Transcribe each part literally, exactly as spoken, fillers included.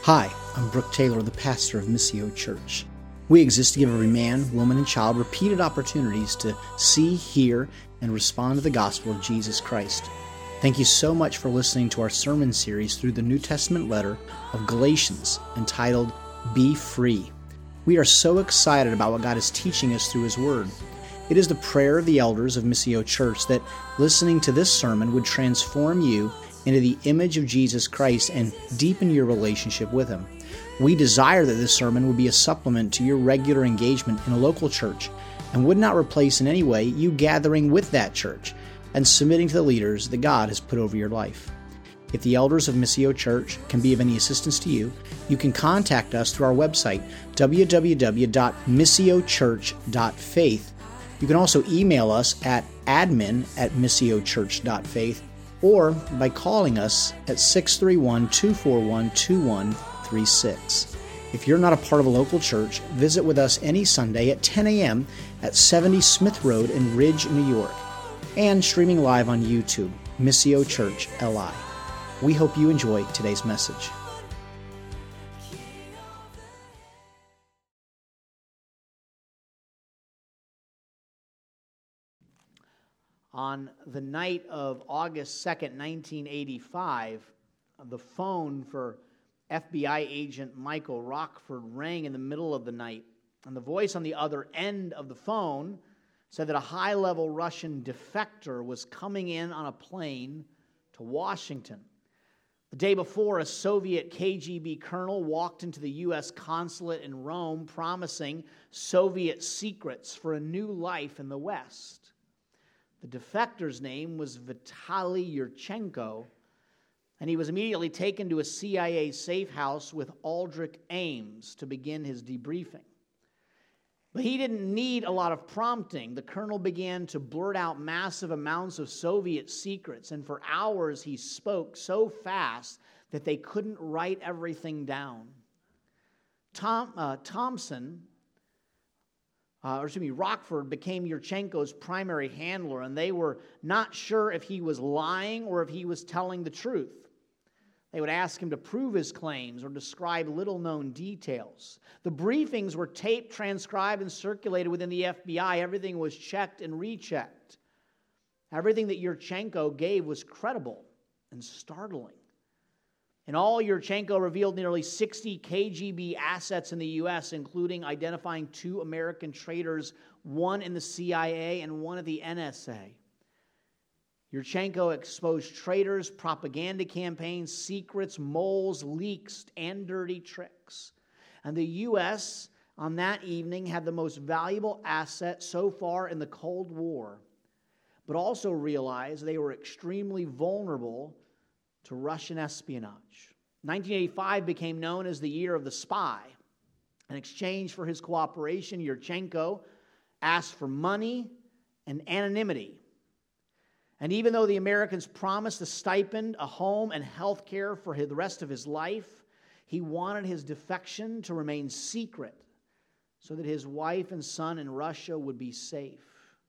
Hi, I'm Brooke Taylor, the pastor of Missio Church. We exist to give every man, woman, and child repeated opportunities to see, hear, and respond to the gospel of Jesus Christ. Thank you so much for listening to our sermon series through the New Testament letter of Galatians, entitled Be Free. We are so excited about what God is teaching us through His Word. It is the prayer of the elders of Missio Church that listening to this sermon would transform you into the image of Jesus Christ and deepen your relationship with Him. We desire that this sermon would be a supplement to your regular engagement in a local church and would not replace in any way you gathering with that church and submitting to the leaders that God has put over your life. If the elders of Missio Church can be of any assistance to you, you can contact us through our website, w w w dot missio church dot faith. You can also email us at admin at missio church dot faith or by calling us at six three one, two four one, two one three six. If you're not a part of a local church, visit with us any Sunday at ten a.m. at seventy Smith Road in Ridge, New York, and streaming live on YouTube, Missio Church L I. We hope you enjoy today's message. On the night of August second, nineteen eighty-five, the phone for F B I agent Michael Rockford rang in the middle of the night, and the voice on the other end of the phone said that a high-level Russian defector was coming in on a plane to Washington. The day before, a Soviet K G B colonel walked into the U S consulate in Rome promising Soviet secrets for a new life in the West. The defector's name was Vitaly Yurchenko, and he was immediately taken to a C I A safe house with Aldrich Ames to begin his debriefing. But he didn't need a lot of prompting. The colonel began to blurt out massive amounts of Soviet secrets, and for hours he spoke so fast that they couldn't write everything down. Tom, uh, Thompson, Uh, or excuse me, Rockford became Yurchenko's primary handler, and they were not sure if he was lying or if he was telling the truth. They would ask him to prove his claims or describe little-known details. The briefings were taped, transcribed, and circulated within the F B I. Everything was checked and rechecked. Everything that Yurchenko gave was credible and startling. In all, Yurchenko revealed nearly sixty K G B assets in the U S, including identifying two American traitors, one in the C I A and one at the N S A. Yurchenko exposed traitors, propaganda campaigns, secrets, moles, leaks, and dirty tricks. And the U S on that evening had the most valuable asset so far in the Cold War, but also realized they were extremely vulnerable to Russian espionage. nineteen eighty-five became known as the year of the spy. In exchange for his cooperation, Yurchenko asked for money and anonymity. And even though the Americans promised a stipend, a home, and health care for the rest of his life, he wanted his defection to remain secret so that his wife and son in Russia would be safe.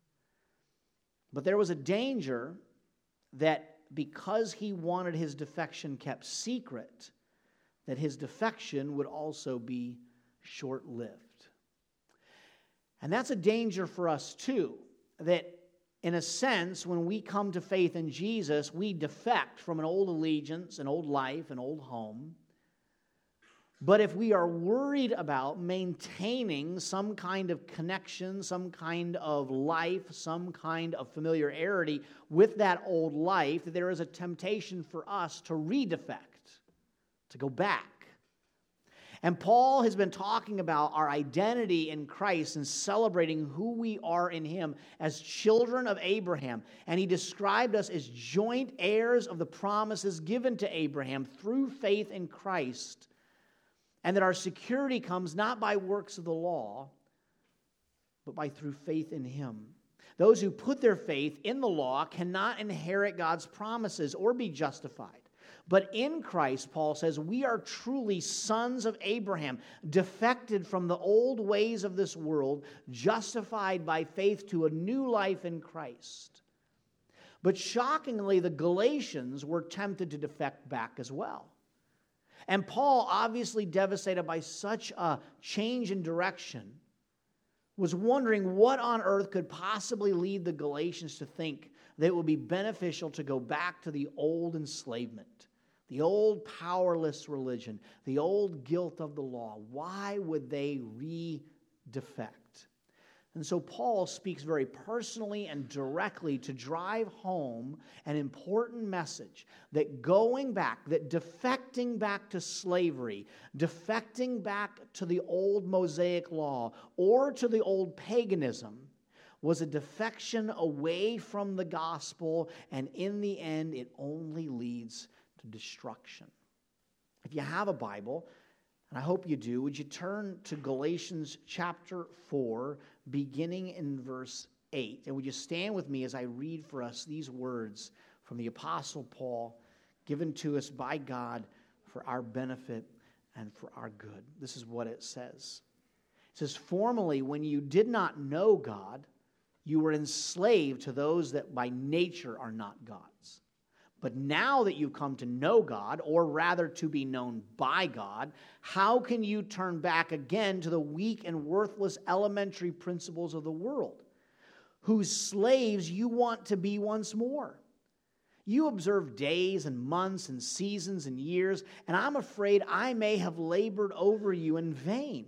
But there was a danger that because he wanted his defection kept secret, that his defection would also be short-lived. And that's a danger for us too, that in a sense, when we come to faith in Jesus, we defect from an old allegiance, an old life, an old home. But if we are worried about maintaining some kind of connection, some kind of life, some kind of familiarity with that old life, there is a temptation for us to redefect, to go back. And Paul has been talking about our identity in Christ and celebrating who we are in Him as children of Abraham. And he described us as joint heirs of the promises given to Abraham through faith in Christ. And that our security comes not by works of the law, but by through faith in Him. Those who put their faith in the law cannot inherit God's promises or be justified. But in Christ, Paul says, we are truly sons of Abraham, defected from the old ways of this world, justified by faith to a new life in Christ. But shockingly, the Galatians were tempted to defect back as well. And Paul, obviously devastated by such a change in direction, was wondering what on earth could possibly lead the Galatians to think that it would be beneficial to go back to the old enslavement, the old powerless religion, the old guilt of the law. Why would they re-defect? And so Paul speaks very personally and directly to drive home an important message that going back, that defecting back to slavery, defecting back to the old Mosaic law or to the old paganism was a defection away from the gospel, and in the end it only leads to destruction. If you have a Bible, and I hope you do, would you turn to Galatians chapter four, beginning in verse eight. And would you stand with me as I read for us these words from the Apostle Paul, given to us by God for our benefit and for our good. This is what it says. It says, "Formerly, when you did not know God, you were enslaved to those that by nature are not God's. But now that you've come to know God, or rather to be known by God, how can you turn back again to the weak and worthless elementary principles of the world, whose slaves you want to be once more? You observe days and months and seasons and years, and I'm afraid I may have labored over you in vain.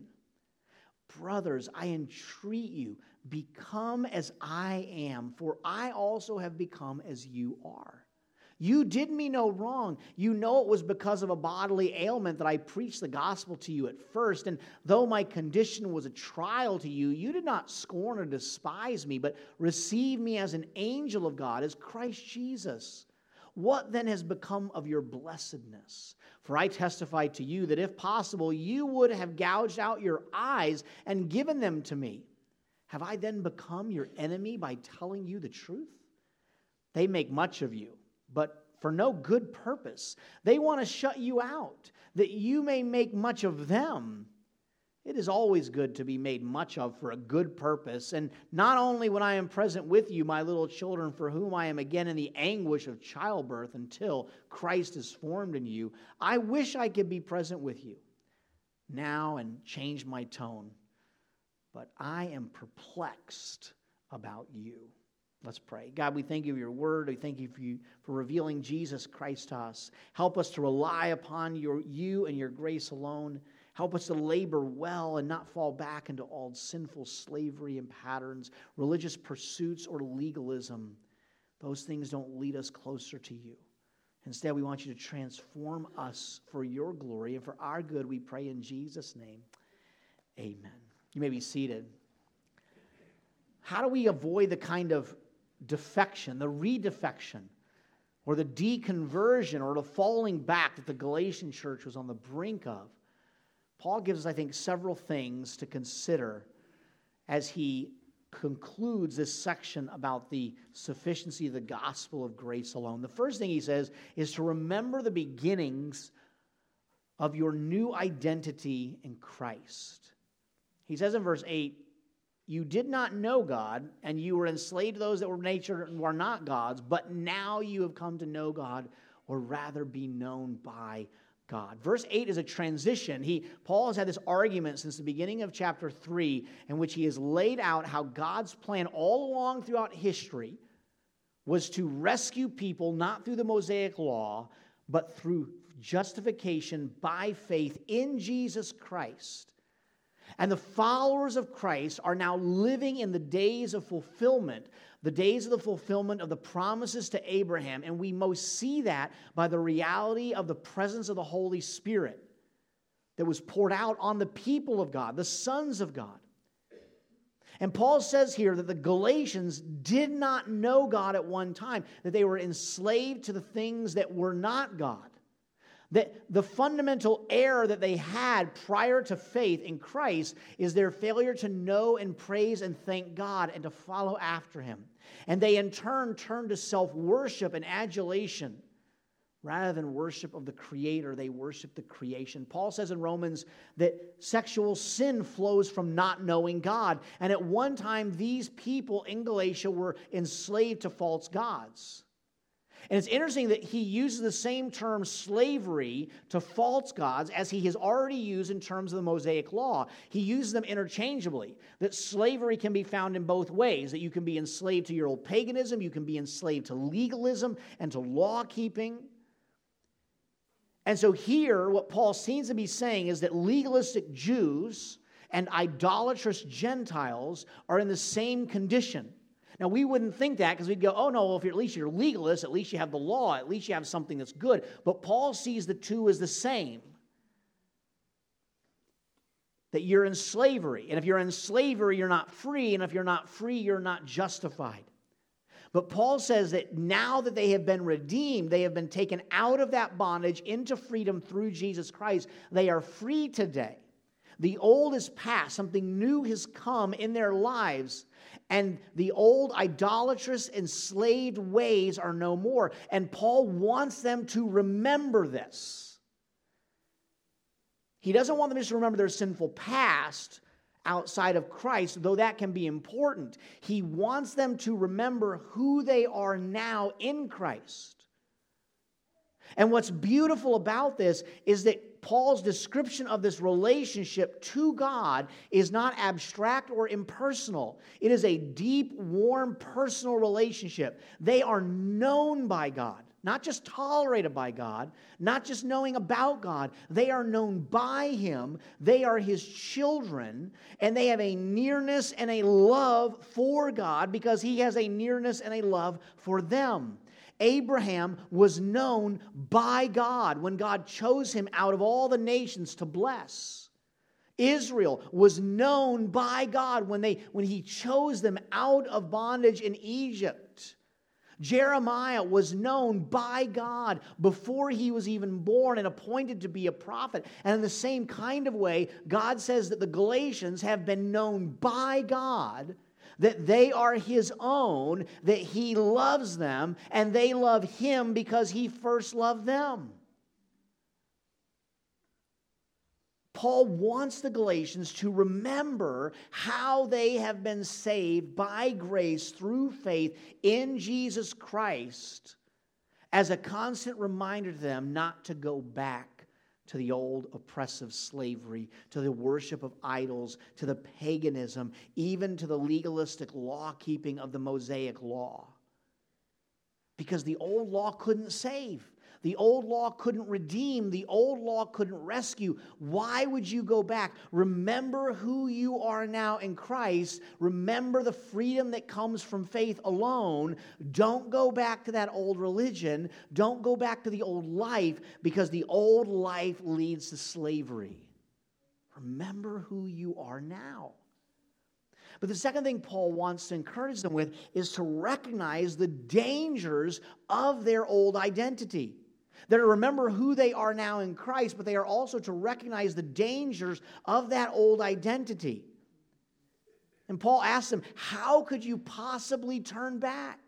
Brothers, I entreat you, become as I am, for I also have become as you are. You did me no wrong. You know it was because of a bodily ailment that I preached the gospel to you at first. And though my condition was a trial to you, you did not scorn or despise me, but received me as an angel of God, as Christ Jesus. What then has become of your blessedness? For I testify to you that if possible, you would have gouged out your eyes and given them to me. Have I then become your enemy by telling you the truth? They make much of you, but for no good purpose. They want to shut you out, that you may make much of them. It is always good to be made much of for a good purpose, and not only when I am present with you, my little children, for whom I am again in the anguish of childbirth until Christ is formed in you. I wish I could be present with you now and change my tone, but I am perplexed about you." Let's pray. God, we thank you for your word. We thank you for, you for revealing Jesus Christ to us. Help us to rely upon your, you and your grace alone. Help us to labor well and not fall back into all sinful slavery and patterns, religious pursuits, or legalism. Those things don't lead us closer to you. Instead, we want you to transform us for your glory and for our good. We pray in Jesus' name. Amen. You may be seated. How do we avoid the kind of defection, the redefection, or the deconversion, or the falling back that the Galatian church was on the brink of? Paul gives us, I think, several things to consider as he concludes this section about the sufficiency of the gospel of grace alone. The first thing he says is to remember the beginnings of your new identity in Christ. He says in verse eight, "You did not know God, and you were enslaved to those that were nature and were not God's, but now you have come to know God, or rather be known by God." Verse eight is a transition. He, Paul has had this argument since the beginning of chapter three, in which he has laid out how God's plan all along throughout history was to rescue people not through the Mosaic law, but through justification by faith in Jesus Christ. And the followers of Christ are now living in the days of fulfillment, the days of the fulfillment of the promises to Abraham. And we most see that by the reality of the presence of the Holy Spirit that was poured out on the people of God, the sons of God. And Paul says here that the Galatians did not know God at one time, that they were enslaved to the things that were not God. That the fundamental error that they had prior to faith in Christ is their failure to know and praise and thank God and to follow after Him. And they in turn turned to self-worship and adulation. Rather than worship of the Creator, they worship the creation. Paul says in Romans that sexual sin flows from not knowing God. And at one time, these people in Galatia were enslaved to false gods. And it's interesting that he uses the same term slavery to false gods as he has already used in terms of the Mosaic Law. He uses them interchangeably, that slavery can be found in both ways, that you can be enslaved to your old paganism, you can be enslaved to legalism and to law-keeping. And so here, what Paul seems to be saying is that legalistic Jews and idolatrous Gentiles are in the same condition. Now, we wouldn't think that because we'd go, oh, no, well, if you're, at least you're legalist, at least you have the law, at least you have something that's good. But Paul sees the two as the same. That you're in slavery. And if you're in slavery, you're not free. And if you're not free, you're not justified. But Paul says that now that they have been redeemed, they have been taken out of that bondage into freedom through Jesus Christ. They are free today. The old is past. Something new has come in their lives. And the old idolatrous, enslaved ways are no more. And Paul wants them to remember this. He doesn't want them just to remember their sinful past outside of Christ, though that can be important. He wants them to remember who they are now in Christ. And what's beautiful about this is that Paul's description of this relationship to God is not abstract or impersonal. It is a deep, warm, personal relationship. They are known by God, not just tolerated by God, not just knowing about God. They are known by Him. They are His children, and they have a nearness and a love for God because He has a nearness and a love for them. Abraham was known by God when God chose him out of all the nations to bless. Israel was known by God when, they, when He chose them out of bondage in Egypt. Jeremiah was known by God before he was even born and appointed to be a prophet. And in the same kind of way, God says that the Galatians have been known by God, that they are His own, that He loves them, and they love Him because He first loved them. Paul wants the Galatians to remember how they have been saved by grace through faith in Jesus Christ as a constant reminder to them not to go back to the old oppressive slavery, to the worship of idols, to the paganism, even to the legalistic law-keeping of the Mosaic Law. Because the old law couldn't save. The old law couldn't redeem. The old law couldn't rescue. Why would you go back? Remember who you are now in Christ. Remember the freedom that comes from faith alone. Don't go back to that old religion. Don't go back to the old life, because the old life leads to slavery. Remember who you are now. But the second thing Paul wants to encourage them with is to recognize the dangers of their old identity. They're to remember who they are now in Christ, but they are also to recognize the dangers of that old identity. And Paul asks them, how could you possibly turn back?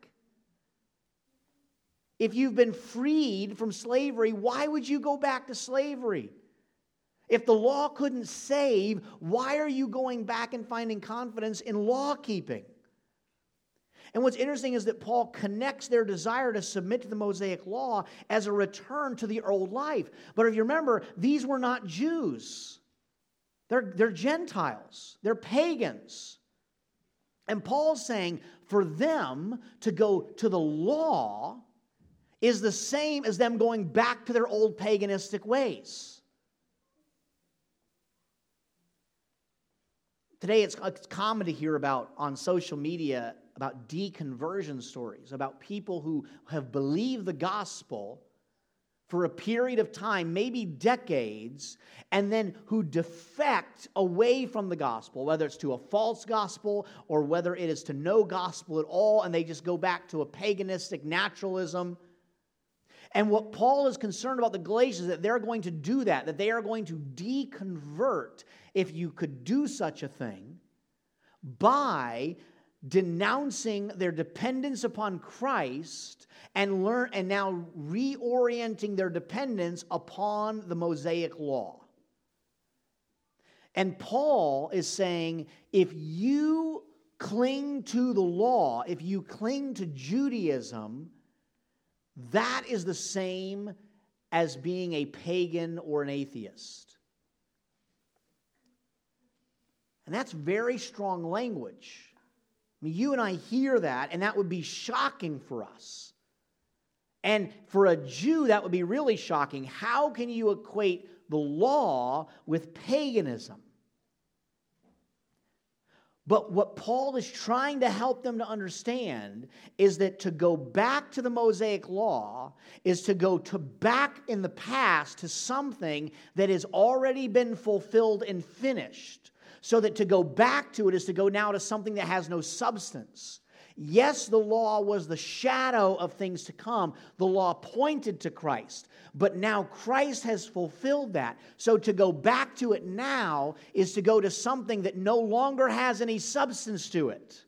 If you've been freed from slavery, why would you go back to slavery? If the law couldn't save, why are you going back and finding confidence in law-keeping? And what's interesting is that Paul connects their desire to submit to the Mosaic Law as a return to the old life. But if you remember, these were not Jews. They're, they're Gentiles. They're pagans. And Paul's saying for them to go to the law is the same as them going back to their old paganistic ways. Today, it's, it's common to hear about on social media about deconversion stories, about people who have believed the gospel for a period of time, maybe decades, and then who defect away from the gospel, whether it's to a false gospel or whether it is to no gospel at all, and they just go back to a paganistic naturalism. And what Paul is concerned about the Galatians is that they're going to do that, that they are going to deconvert, if you could do such a thing, by denouncing their dependence upon Christ and learn and now reorienting their dependence upon the Mosaic Law. And Paul is saying, if you cling to the law, if you cling to Judaism, that is the same as being a pagan or an atheist. And that's very strong language. I mean, you and I hear that, and that would be shocking for us. And for a Jew, that would be really shocking. How can you equate the law with paganism? But what Paul is trying to help them to understand is that to go back to the Mosaic law is to go to back in the past to something that has already been fulfilled and finished. So that to go back to it is to go now to something that has no substance. Yes, the law was the shadow of things to come. The law pointed to Christ. But now Christ has fulfilled that. So to go back to it now is to go to something that no longer has any substance to it.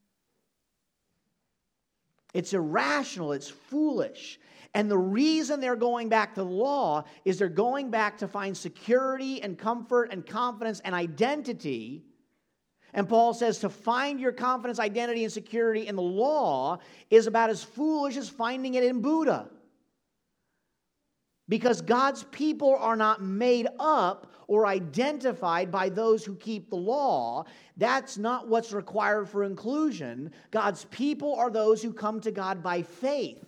It's irrational. It's foolish. And the reason they're going back to the law is they're going back to find security and comfort and confidence and identity. And Paul says to find your confidence, identity, and security in the law is about as foolish as finding it in Buddha. Because God's people are not made up or identified by those who keep the law. That's not what's required for inclusion. God's people are those who come to God by faith.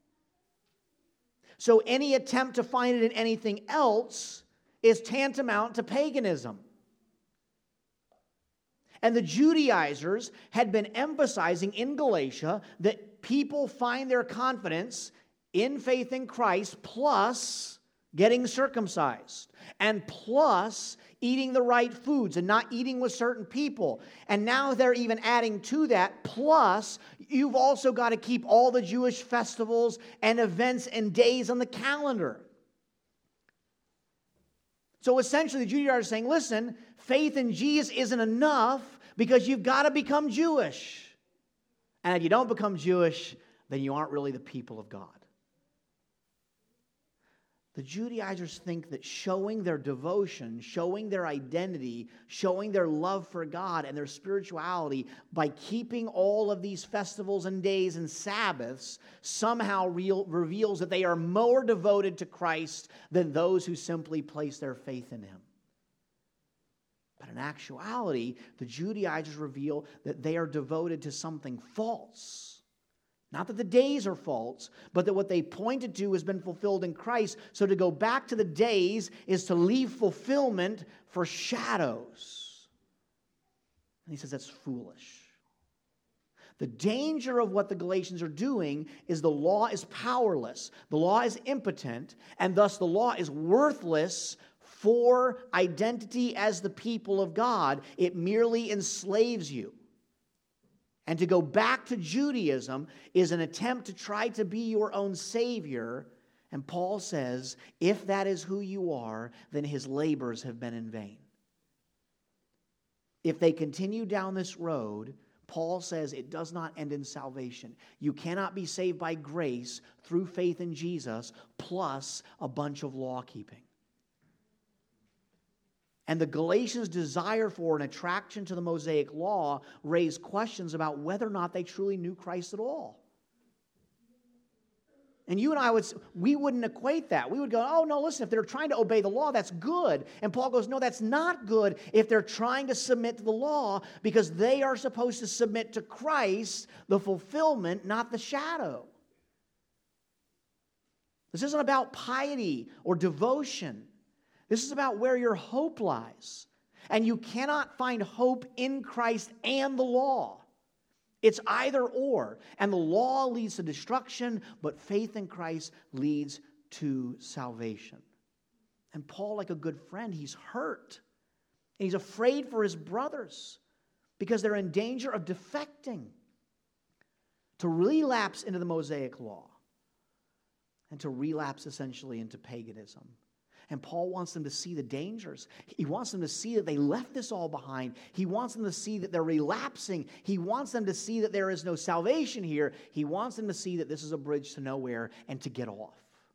So any attempt to find it in anything else is tantamount to paganism. And the Judaizers had been emphasizing in Galatia that people find their confidence in faith in Christ plus getting circumcised and plus eating the right foods and not eating with certain people. And now they're even adding to that, plus you've also got to keep all the Jewish festivals and events and days on the calendar. So essentially the Judaizers are saying, listen, faith in Jesus isn't enough because you've got to become Jewish. And if you don't become Jewish, then you aren't really the people of God. The Judaizers think that showing their devotion, showing their identity, showing their love for God and their spirituality by keeping all of these festivals and days and Sabbaths somehow real, reveals that they are more devoted to Christ than those who simply place their faith in Him. But in actuality, the Judaizers reveal that they are devoted to something false. Not that the days are false, but that what they pointed to has been fulfilled in Christ. So to go back to the days is to leave fulfillment for shadows. And he says that's foolish. The danger of what the Galatians are doing is the law is powerless. The law is impotent, and thus the law is worthless for identity as the people of God. It merely enslaves you. And to go back to Judaism is an attempt to try to be your own savior. And Paul says, if that is who you are, then his labors have been in vain. If they continue down this road, Paul says it does not end in salvation. You cannot be saved by grace through faith in Jesus plus a bunch of law keeping. And the Galatians' desire for an attraction to the Mosaic law raised questions about whether or not they truly knew Christ at all. And you and I would, we wouldn't equate that. We would go, oh, no, listen, if they're trying to obey the law, that's good. And Paul goes, no, that's not good if they're trying to submit to the law because they are supposed to submit to Christ, the fulfillment, not the shadow. This isn't about piety or devotion. This is about where your hope lies. And you cannot find hope in Christ and the law. It's either or. And the law leads to destruction, but faith in Christ leads to salvation. And Paul, like a good friend, he's hurt. And he's afraid for his brothers because they're in danger of defecting to relapse into the Mosaic law and to relapse essentially into paganism. And Paul wants them to see the dangers. He wants them to see that they left this all behind. He wants them to see that they're relapsing. He wants them to see that there is no salvation here. He wants them to see that this is a bridge to nowhere and to get off.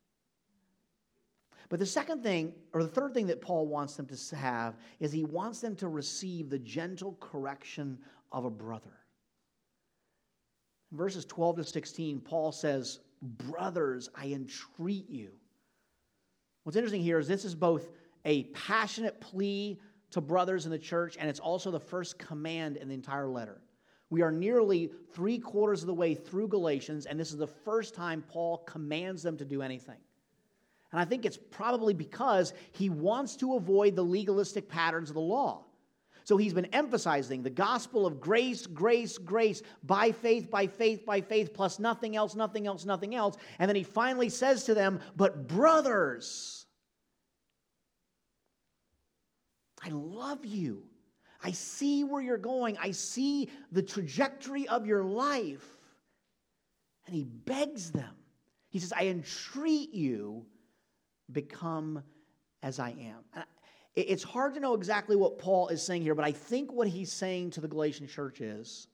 But the second thing, or the third thing that Paul wants them to have is he wants them to receive the gentle correction of a brother. In verses twelve to sixteen, Paul says, brothers, I entreat you. What's interesting here is this is both a passionate plea to brothers in the church, and it's also the first command in the entire letter. We are nearly three quarters of the way through Galatians, and this is the first time Paul commands them to do anything. And I think it's probably because he wants to avoid the legalistic patterns of the law. So he's been emphasizing the gospel of grace, grace, grace, by faith, by faith, by faith, plus nothing else, nothing else, nothing else. And then he finally says to them, but brothers, I love you. I see where you're going. I see the trajectory of your life. And he begs them. He says, I entreat you, become as I am. And it's hard to know exactly what Paul is saying here, but I think what he's saying to the Galatian church is,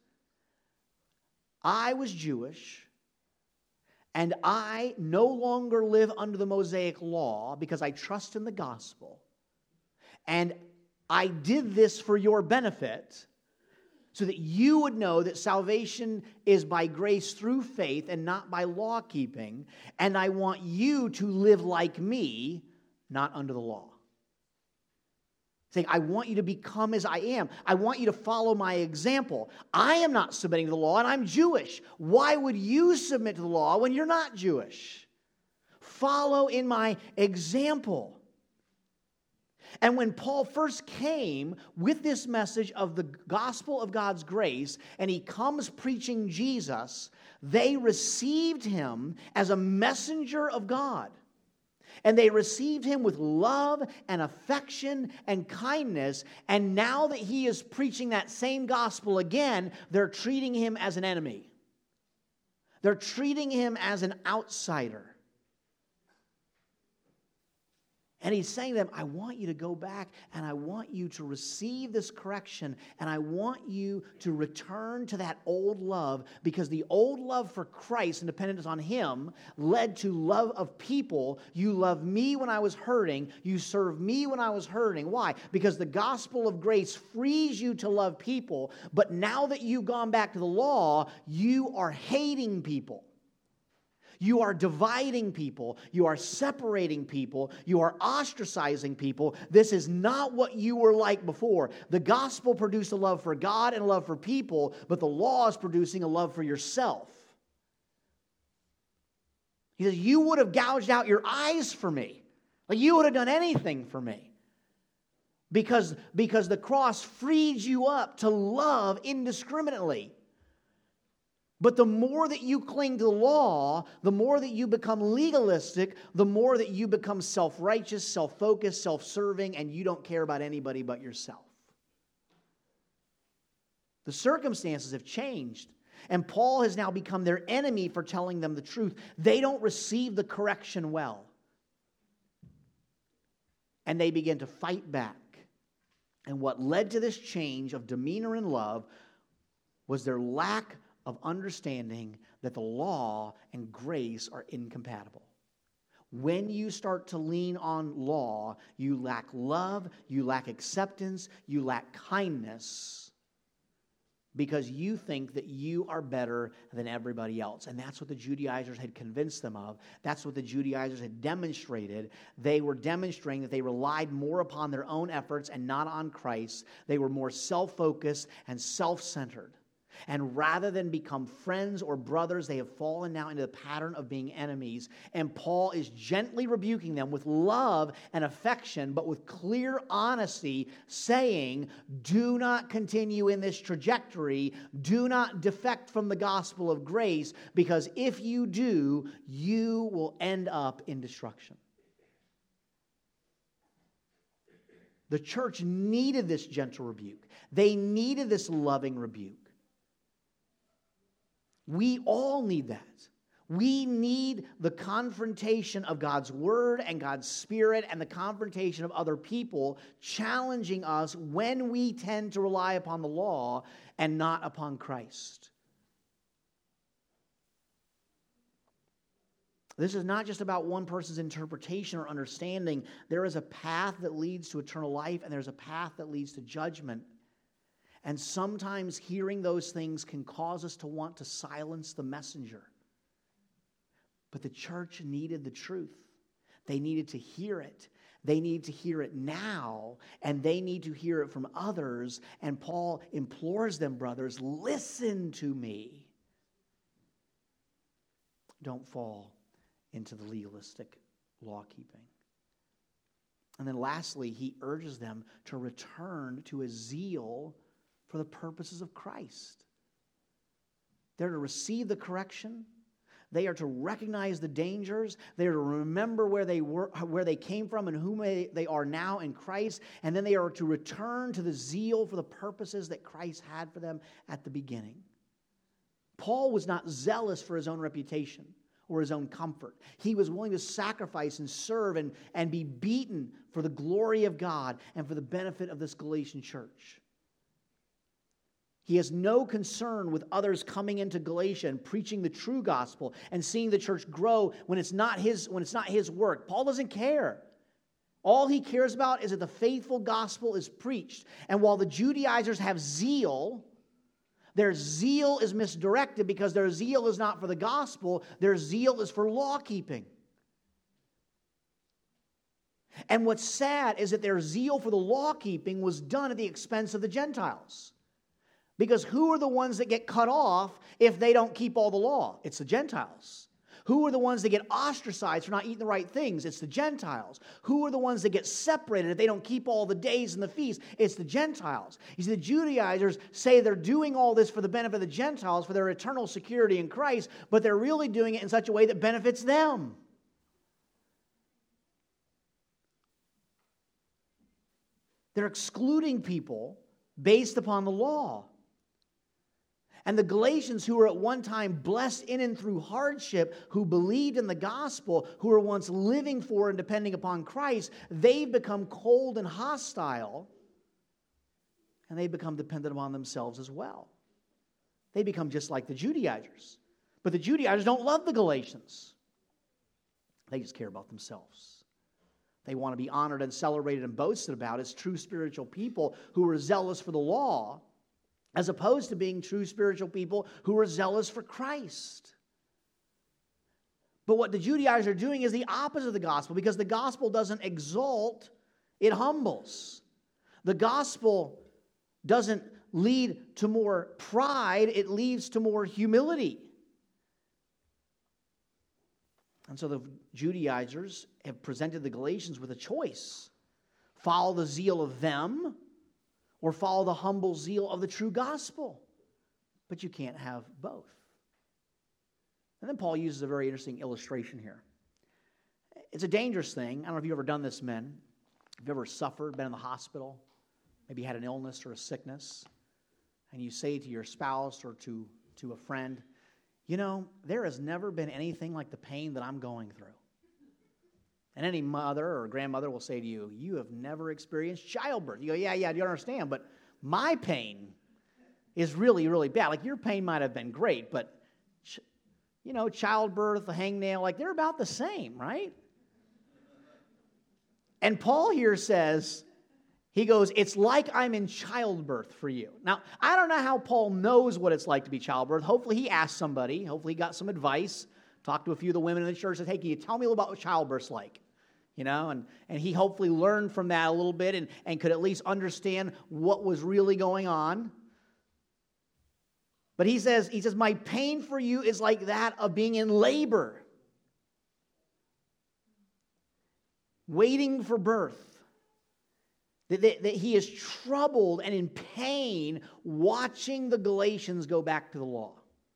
I was Jewish, and I no longer live under the Mosaic law because I trust in the gospel. And I did this for your benefit, so that you would know that salvation is by grace through faith and not by law keeping. And I want you to live like me, not under the law. Saying, I want you to become as I am. I want you to follow my example. I am not submitting to the law, and I'm Jewish. Why would you submit to the law when you're not Jewish? Follow in my example. And when Paul first came with this message of the gospel of God's grace, and he comes preaching Jesus, they received him as a messenger of God. And they received him with love and affection and kindness. And now that he is preaching that same gospel again, they're treating him as an enemy. They're treating him as an outsider. And he's saying to them, I want you to go back and I want you to receive this correction and I want you to return to that old love, because the old love for Christ and dependence on him led to love of people. You love me when I was hurting. You serve me when I was hurting. Why? Because the gospel of grace frees you to love people, but now that you've gone back to the law, you are hating people. You are dividing people. You are separating people. You are ostracizing people. This is not what you were like before. The gospel produced a love for God and a love for people, but the law is producing a love for yourself. He says, you would have gouged out your eyes for me. Like you would have done anything for me. Because, because the cross frees you up to love indiscriminately. But the more that you cling to the law, the more that you become legalistic, the more that you become self-righteous, self-focused, self-serving, and you don't care about anybody but yourself. The circumstances have changed, and Paul has now become their enemy for telling them the truth. They don't receive the correction well. And they begin to fight back. And what led to this change of demeanor and love was their lack of understanding that the law and grace are incompatible. When you start to lean on law, you lack love, you lack acceptance, you lack kindness, because you think that you are better than everybody else. And that's what the Judaizers had convinced them of. That's what the Judaizers had demonstrated. They were demonstrating that they relied more upon their own efforts and not on Christ. They were more self-focused and self-centered. And rather than become friends or brothers, they have fallen now into the pattern of being enemies. And Paul is gently rebuking them with love and affection, but with clear honesty, saying, do not continue in this trajectory. Do not defect from the gospel of grace, because if you do, you will end up in destruction. The church needed this gentle rebuke. They needed this loving rebuke. We all need that. We need the confrontation of God's Word and God's Spirit and the confrontation of other people challenging us when we tend to rely upon the law and not upon Christ. This is not just about one person's interpretation or understanding. There is a path that leads to eternal life, and there's a path that leads to judgment. And sometimes hearing those things can cause us to want to silence the messenger. But the church needed the truth. They needed to hear it. They need to hear it now, and they need to hear it from others. And Paul implores them, brothers, listen to me. Don't fall into the legalistic law-keeping. And then lastly, he urges them to return to a zeal for the purposes of Christ. They're to receive the correction. They are to recognize the dangers. They are to remember where they were, where they came from and whom they, they are now in Christ. And then they are to return to the zeal for the purposes that Christ had for them at the beginning. Paul was not zealous for his own reputation or his own comfort. He was willing to sacrifice and serve and, and be beaten for the glory of God and for the benefit of this Galatian church. He has no concern with others coming into Galatia and preaching the true gospel and seeing the church grow when it's not his, when it's not his work. Paul doesn't care. All he cares about is that the faithful gospel is preached. And while the Judaizers have zeal, their zeal is misdirected because their zeal is not for the gospel. Their zeal is for law-keeping. And what's sad is that their zeal for the law-keeping was done at the expense of the Gentiles. Because who are the ones that get cut off if they don't keep all the law? It's the Gentiles. Who are the ones that get ostracized for not eating the right things? It's the Gentiles. Who are the ones that get separated if they don't keep all the days and the feasts? It's the Gentiles. You see, the Judaizers say they're doing all this for the benefit of the Gentiles, for their eternal security in Christ, but they're really doing it in such a way that benefits them. They're excluding people based upon the law. And the Galatians, who were at one time blessed in and through hardship, who believed in the gospel, who were once living for and depending upon Christ, they've become cold and hostile, and they become dependent upon themselves as well. They become just like the Judaizers. But the Judaizers don't love the Galatians. They just care about themselves. They want to be honored and celebrated and boasted about as true spiritual people who are zealous for the law, as opposed to being true spiritual people who are zealous for Christ. But what the Judaizers are doing is the opposite of the gospel, because the gospel doesn't exalt, it humbles. The gospel doesn't lead to more pride, it leads to more humility. And so the Judaizers have presented the Galatians with a choice. Follow the zeal of them, or follow the humble zeal of the true gospel. But you can't have both. And then Paul uses a very interesting illustration here. It's a dangerous thing. I don't know if you've ever done this, men. Have you ever suffered, been in the hospital, maybe had an illness or a sickness, and you say to your spouse or to, to a friend, you know, there has never been anything like the pain that I'm going through. And any mother or grandmother will say to you, you have never experienced childbirth. You go, yeah, yeah, you don't understand, but my pain is really, really bad. Like, your pain might have been great, but, you know, childbirth, the hangnail, like, they're about the same, right? And Paul here says, he goes, it's like I'm in childbirth for you. Now, I don't know how Paul knows what it's like to be childbirth. Hopefully he asked somebody. Hopefully he got some advice. Talked to a few of the women in the church, said, hey, can you tell me a little about what childbirth's like? You know, and, and he hopefully learned from that a little bit and, and could at least understand what was really going on. But he says, he says, my pain for you is like that of being in labor, waiting for birth. That, that, that he is troubled and in pain watching the Galatians go back to the law.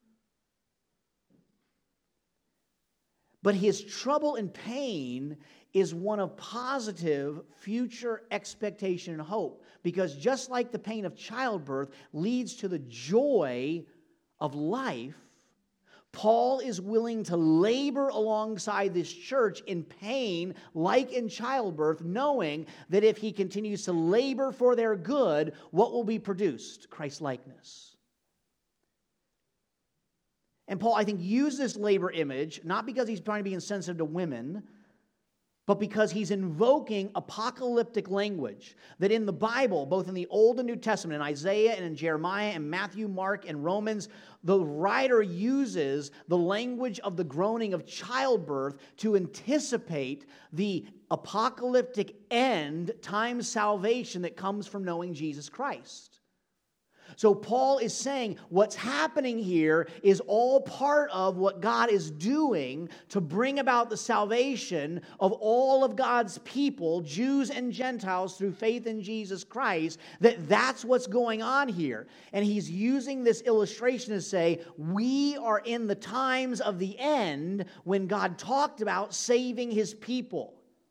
But his trouble and pain is one of positive future expectation and hope. Because just like the pain of childbirth leads to the joy of life, Paul is willing to labor alongside this church in pain, like in childbirth, knowing that if he continues to labor for their good, what will be produced? Christ-likeness. And Paul, I think, used this labor image, not because he's trying to be insensitive to women, but because he's invoking apocalyptic language that in the Bible, both in the Old and New Testament, in Isaiah and in Jeremiah and Matthew, Mark, and Romans, the writer uses the language of the groaning of childbirth to anticipate the apocalyptic end time salvation that comes from knowing Jesus Christ. So Paul is saying what's happening here is all part of what God is doing to bring about the salvation of all of God's people, Jews and Gentiles, through faith in Jesus Christ, that that's what's going on here. And he's using this illustration to say, we are in the times of the end when God talked about saving his people.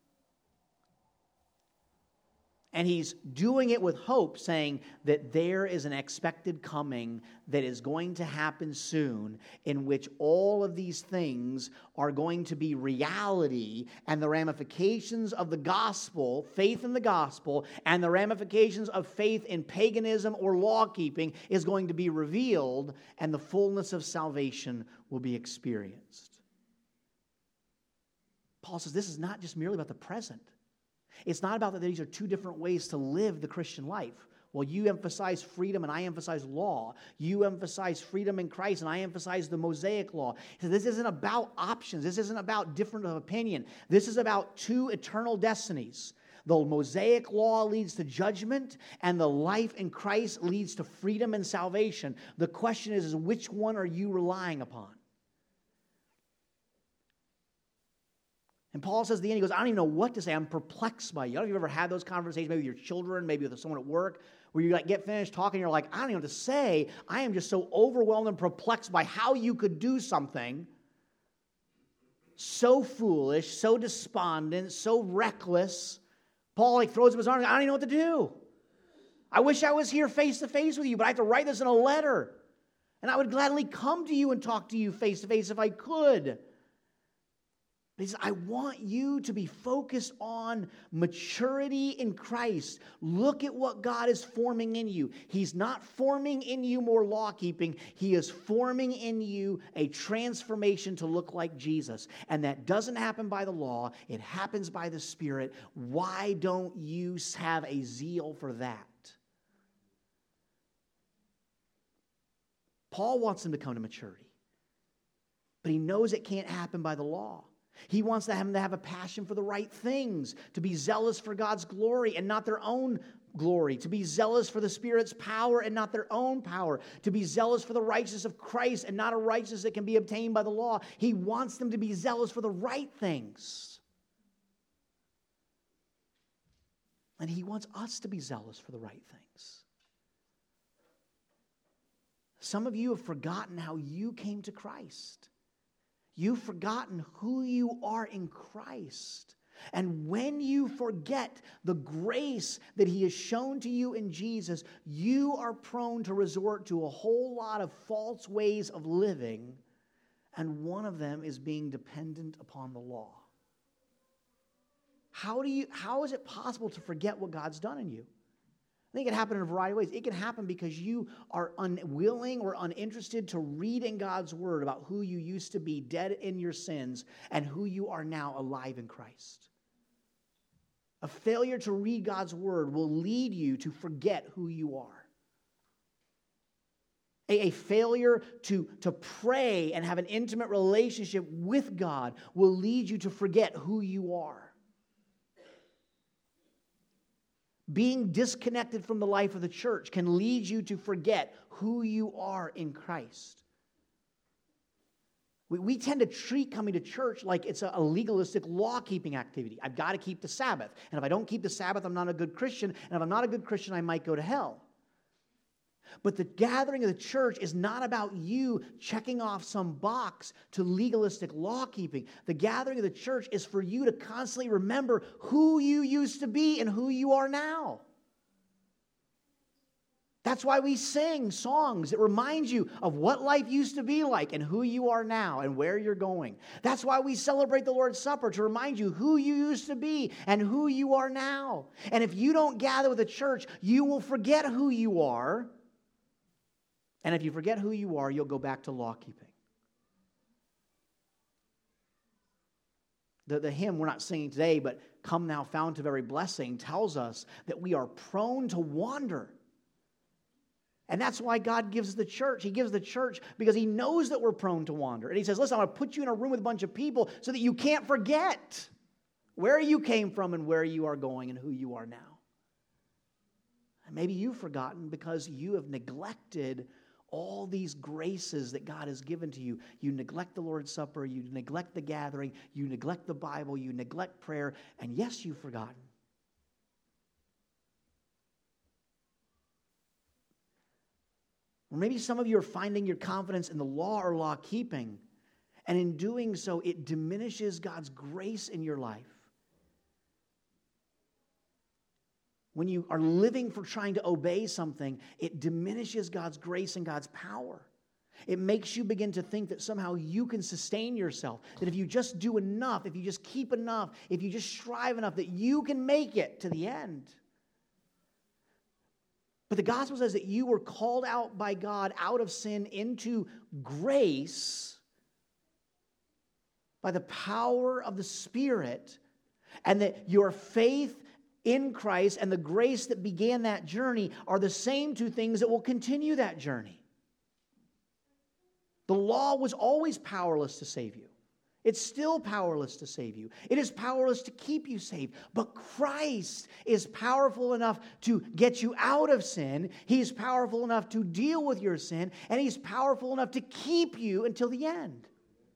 And he's doing it with hope, saying that there is an expected coming that is going to happen soon, in which all of these things are going to be reality, and the ramifications of the gospel, faith in the gospel, and the ramifications of faith in paganism or law-keeping is going to be revealed, and the fullness of salvation will be experienced. Paul says this is not just merely about the present. It's not about that these are two different ways to live the Christian life. Well, you emphasize freedom and I emphasize law. You emphasize freedom in Christ and I emphasize the Mosaic law. So this isn't about options. This isn't about different of opinion. This is about two eternal destinies. The Mosaic law leads to judgment, and the life in Christ leads to freedom and salvation. The question is, is which one are you relying upon? And Paul says at the end, he goes, I don't even know what to say. I'm perplexed by you. I don't know if you've ever had those conversations, maybe with your children, maybe with someone at work, where you like get finished talking, and you're like, I don't even know what to say. I am just so overwhelmed and perplexed by how you could do something so foolish, so despondent, so reckless. Paul like throws up his arms, I don't even know what to do. I wish I was here face to face with you, but I have to write this in a letter. And I would gladly come to you and talk to you face to face if I could. But he says, I want you to be focused on maturity in Christ. Look at what God is forming in you. He's not forming in you more law-keeping. He is forming in you a transformation to look like Jesus. And that doesn't happen by the law. It happens by the Spirit. Why don't you have a zeal for that? Paul wants them to come to maturity. But he knows it can't happen by the law. He wants them to have a passion for the right things, to be zealous for God's glory and not their own glory, to be zealous for the Spirit's power and not their own power, to be zealous for the righteousness of Christ and not a righteousness that can be obtained by the law. He wants them to be zealous for the right things. And he wants us to be zealous for the right things. Some of you have forgotten how you came to Christ. You've forgotten who you are in Christ. And when you forget the grace that he has shown to you in Jesus, you are prone to resort to a whole lot of false ways of living, and one of them is being dependent upon the law. How do you, how is it possible to forget what God's done in you? I think it can happen in a variety of ways. It can happen because you are unwilling or uninterested to read in God's Word about who you used to be dead in your sins and who you are now alive in Christ. A failure to read God's Word will lead you to forget who you are. A, a failure to, to pray and have an intimate relationship with God will lead you to forget who you are. Being disconnected from the life of the church can lead you to forget who you are in Christ. We, we tend to treat coming to church like it's a, a legalistic law-keeping activity. I've got to keep the Sabbath. And if I don't keep the Sabbath, I'm not a good Christian. And if I'm not a good Christian, I might go to hell. But the gathering of the church is not about you checking off some box to legalistic law-keeping. The gathering of the church is for you to constantly remember who you used to be and who you are now. That's why we sing songs that remind you of what life used to be like and who you are now and where you're going. That's why we celebrate the Lord's Supper, to remind you who you used to be and who you are now. And if you don't gather with the church, you will forget who you are. And if you forget who you are, you'll go back to law-keeping. The, the hymn we're not singing today, but Come Thou Fount of Every Blessing, tells us that we are prone to wander. And that's why God gives the church. He gives the church because He knows that we're prone to wander. And He says, listen, I'm going to put you in a room with a bunch of people so that you can't forget where you came from and where you are going and who you are now. And maybe you've forgotten because you have neglected all these graces that God has given to you. You neglect the Lord's Supper, you neglect the gathering, you neglect the Bible, you neglect prayer, and yes, you've forgotten. Or maybe some of you are finding your confidence in the law or law keeping, and in doing so, it diminishes God's grace in your life. When you are living for trying to obey something, it diminishes God's grace and God's power. It makes you begin to think that somehow you can sustain yourself, that if you just do enough, if you just keep enough, if you just strive enough, that you can make it to the end. But the gospel says that you were called out by God out of sin into grace by the power of the Spirit, and that your faith in Christ and the grace that began that journey are the same two things that will continue that journey. The law was always powerless to save you. It's still powerless to save you. It is powerless to keep you saved. But Christ is powerful enough to get you out of sin. He's powerful enough to deal with your sin. And He's powerful enough to keep you until the end.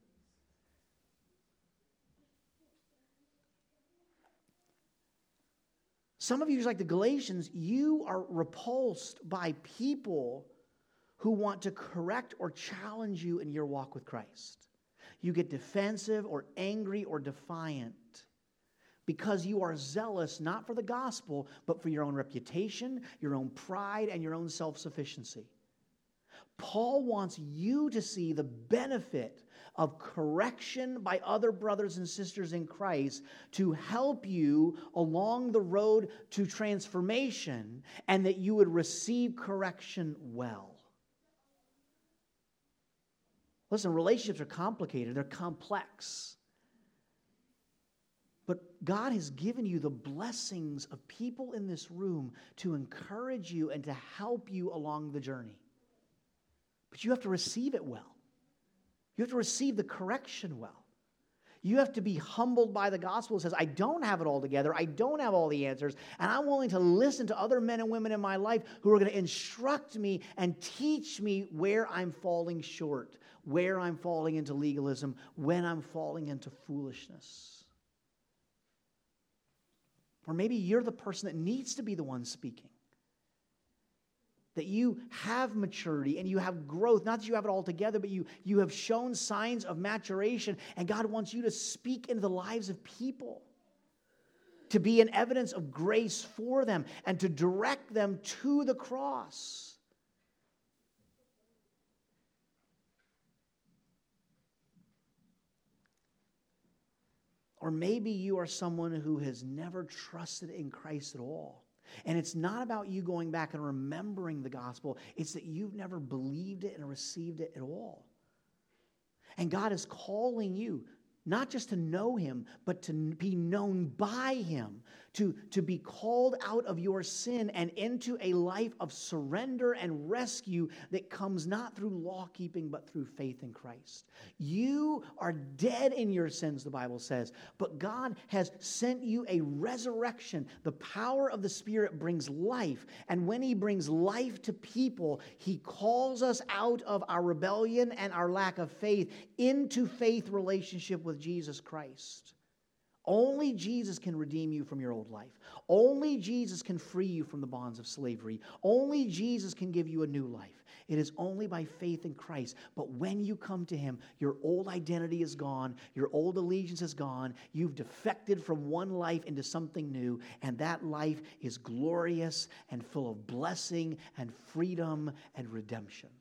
Some of you, just like the Galatians, you are repulsed by people who want to correct or challenge you in your walk with Christ. You get defensive or angry or defiant because you are zealous not for the gospel, but for your own reputation, your own pride, and your own self-sufficiency. Paul wants you to see the benefit of correction by other brothers and sisters in Christ to help you along the road to transformation, and that you would receive correction well. Listen, relationships are complicated. They're complex. But God has given you the blessings of people in this room to encourage you and to help you along the journey. But you have to receive it well. You have to receive the correction well. You have to be humbled by the gospel. It says, I don't have it all together. I don't have all the answers. And I'm willing to listen to other men and women in my life who are going to instruct me and teach me where I'm falling short, where I'm falling into legalism, when I'm falling into foolishness. Or maybe you're the person that needs to be the one speaking. That you have maturity and you have growth. Not that you have it all together, but you, you have shown signs of maturation. And God wants you to speak into the lives of people. To be an evidence of grace for them and to direct them to the cross. Or maybe you are someone who has never trusted in Christ at all. And it's not about you going back and remembering the gospel. It's that you've never believed it and received it at all. And God is calling you not just to know Him, but to be known by Him, to, to be called out of your sin and into a life of surrender and rescue that comes not through law keeping, but through faith in Christ. You are dead in your sins, the Bible says, but God has sent you a resurrection. The power of the Spirit brings life, and when He brings life to people, He calls us out of our rebellion and our lack of faith into faith relationship with Jesus Christ. Only Jesus can redeem you from your old life. Only Jesus can free you from the bonds of slavery. Only Jesus can give you a new life. It is only by faith in Christ. But when you come to Him, your old identity is gone. Your old allegiance is gone. You've defected from one life into something new. And that life is glorious and full of blessing and freedom and redemption.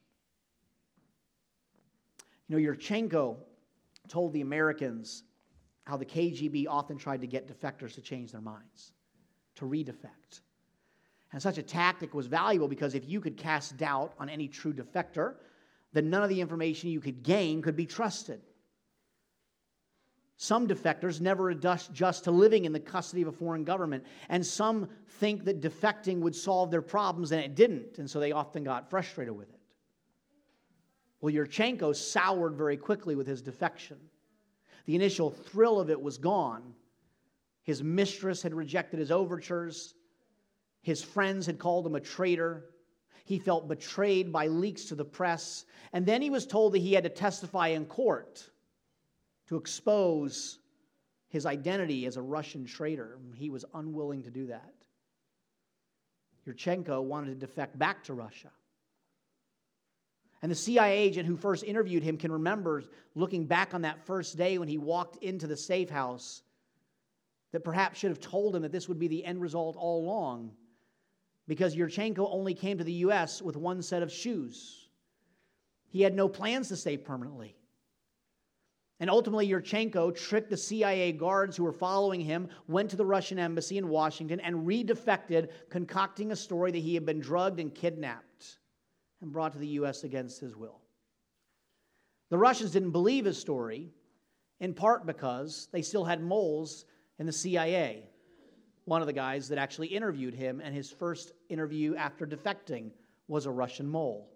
You know, Yurchenko told the Americans how the K G B often tried to get defectors to change their minds, to redefect. And such a tactic was valuable because if you could cast doubt on any true defector, then none of the information you could gain could be trusted. Some defectors never adjust just to living in the custody of a foreign government, and some think that defecting would solve their problems, and it didn't, and so they often got frustrated with it. Well, Yurchenko soured very quickly with his defection. The initial thrill of it was gone. His mistress had rejected his overtures. His friends had called him a traitor. He felt betrayed by leaks to the press. And then he was told that he had to testify in court to expose his identity as a Russian traitor. He was unwilling to do that. Yurchenko wanted to defect back to Russia. And the C I A agent who first interviewed him can remember looking back on that first day when he walked into the safe house that perhaps should have told him that this would be the end result all along, because Yurchenko only came to the U S with one set of shoes. He had no plans to stay permanently. And ultimately, Yurchenko tricked the C I A guards who were following him, went to the Russian embassy in Washington, and redefected, concocting a story that he had been drugged and kidnapped and brought to the U S against his will. The Russians didn't believe his story, in part because they still had moles in the C I A. One of the guys that actually interviewed him, and his first interview after defecting was a Russian mole.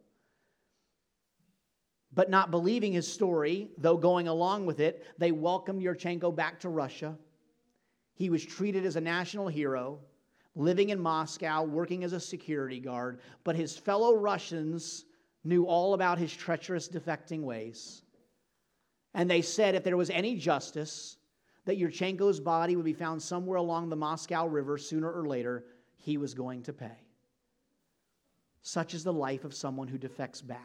But not believing his story, though going along with it, they welcomed Yurchenko back to Russia. He was treated as a national hero, living in Moscow, working as a security guard. But his fellow Russians knew all about his treacherous defecting ways. And they said if there was any justice, that Yurchenko's body would be found somewhere along the Moscow River sooner or later, he was going to pay. Such is the life of someone who defects back.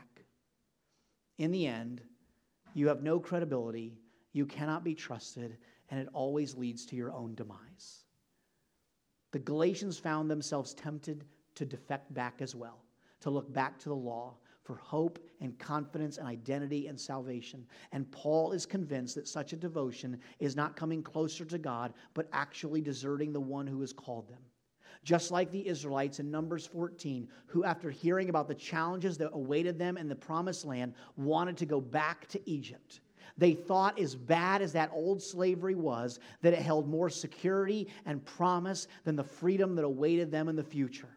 In the end, you have no credibility, you cannot be trusted, and it always leads to your own demise. The Galatians found themselves tempted to defect back as well, to look back to the law for hope and confidence and identity and salvation. And Paul is convinced that such a devotion is not coming closer to God, but actually deserting the one who has called them. Just like the Israelites in Numbers fourteen, who after hearing about the challenges that awaited them in the promised land, wanted to go back to Egypt. They thought, as bad as that old slavery was, that it held more security and promise than the freedom that awaited them in the future.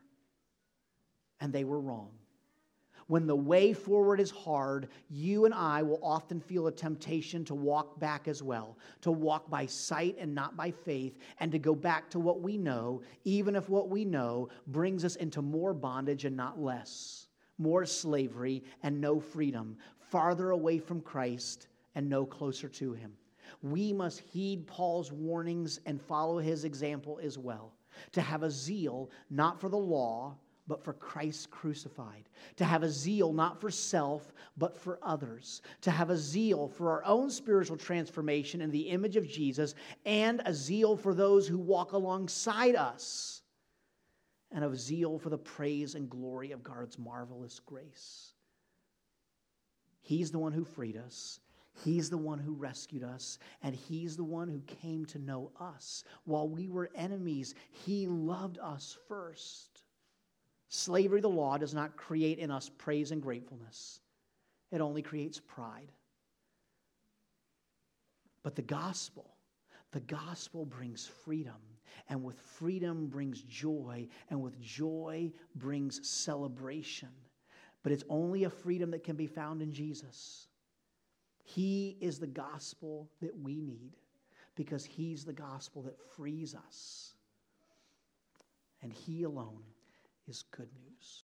And they were wrong. When the way forward is hard, you and I will often feel a temptation to walk back as well, to walk by sight and not by faith, and to go back to what we know, even if what we know brings us into more bondage and not less, more slavery and no freedom, farther away from Christ and no closer to Him. We must heed Paul's warnings and follow his example as well, to have a zeal not for the law, but for Christ crucified. To have a zeal not for self, but for others. To have a zeal for our own spiritual transformation in the image of Jesus, and a zeal for those who walk alongside us, and a zeal for the praise and glory of God's marvelous grace. He's the one who freed us. He's the one who rescued us, and He's the one who came to know us. While we were enemies, He loved us first. Slavery to the law does not create in us praise and gratefulness. It only creates pride. But the gospel, the gospel brings freedom. And with freedom brings joy. And with joy brings celebration. But it's only a freedom that can be found in Jesus. He is the gospel that we need, because He's the gospel that frees us. And He alone is good news.